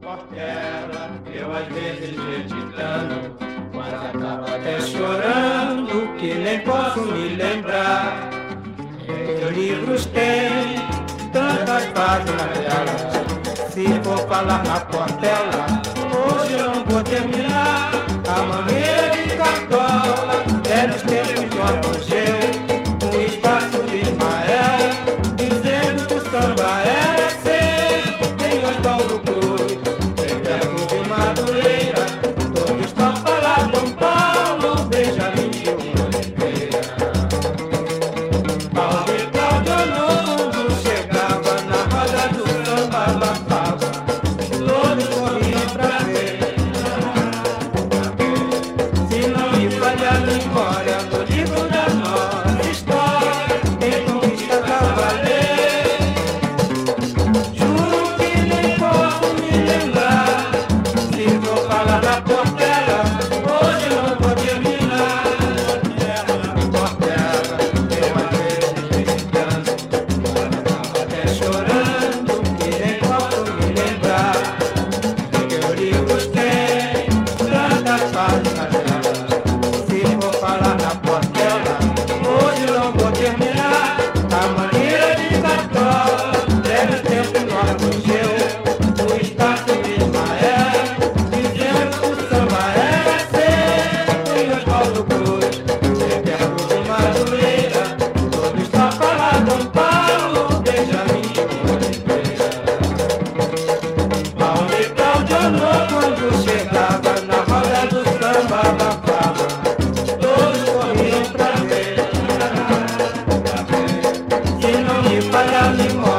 Portela, eu às vezes meditando, mas acabo até chorando, que nem posso me lembrar. Meus livros têm tantas páginas delas, se for falar na Portela, hoje eu não vou terminar. A maneira de cartola, velhos tempos de apogeu, um espaço de Ismael, dizendo que o samba era seu, tem Oswaldo Cruz, tem Verbo de Madureira, todos topam lá São Paulo, Benjamin de Oliveira. Paulo e Cláudio quando chegava na roda do samba abafava, todos corriam pra ver. Se não me falha a memória, no livro da nossa história, tem conquista pra valer. Juro que nem posso me lembrar, se vou falar da Portela, hoje eu não vou terminar. Portela, eu às vezes meditando, até chorando, que nem posso me lembrar. Meus livros têm tantas páginas delas, se for falar na Portela, hoje eu não vou terminar. A maneira de cartola, velho tempo no apogeu, o espaço de Ismael, dizendo que o samba era seu, tem Oswaldo Cruz, tem Verbo de Madureira, todos topam lá São Paulo, Benjamin de Oliveira. Paulo e Cláudio quando chegava na roda do samba abafava, todos corriam pra ver. Se não me falha a memória,